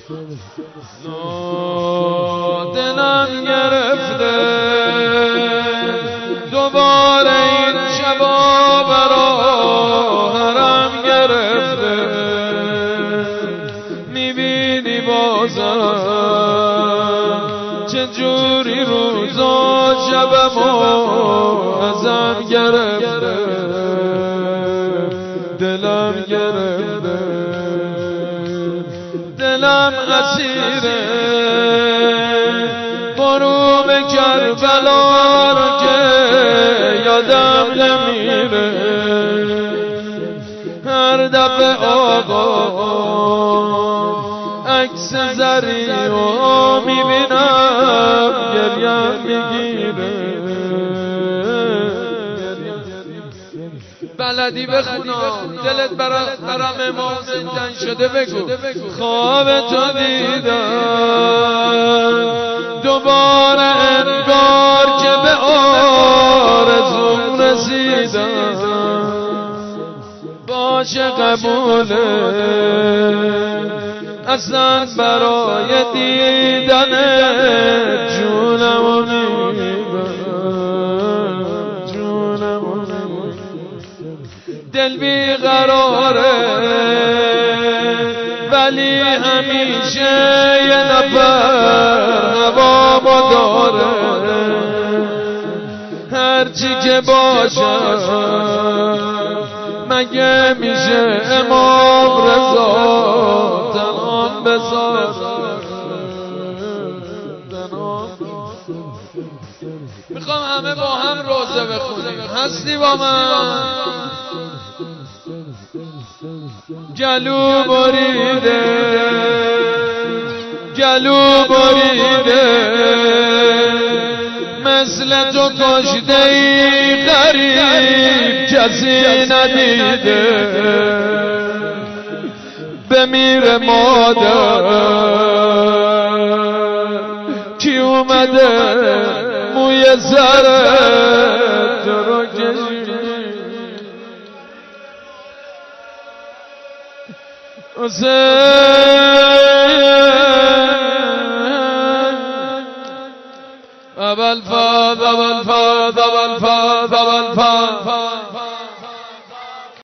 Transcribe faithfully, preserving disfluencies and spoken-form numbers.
دلم گرفته دوباره این شبا برا هرم گرفته میبینی بازم چجوری روزا شبمو ازم گرفته دلم گرفته دلم اسیره غروب کربلا رو که یادم نمیره هر دفعه آقا عکس زریو میبینم گریم میگیره بلدی بخونم دلت برام امام زندان شده بگو خواب تو دیدم دوباره انگار که به آرزوم رسیدم باشه قبوله اصلا برای دیدن جونمو میبرم جونمو دل بیقراره ولی همیشه یه نفر هوامو داره هرچی که باشم مگه میشه امام رضا تنان بذار میخوام همه با هم روزه بخونیم هستی با من گلو بریده گلو بریده مثل تو کشته ای غریب کسی ندیده بمیره مادر کی اومده موی سرت رو کشید اول فاض اول فاض اول فاض اول فاض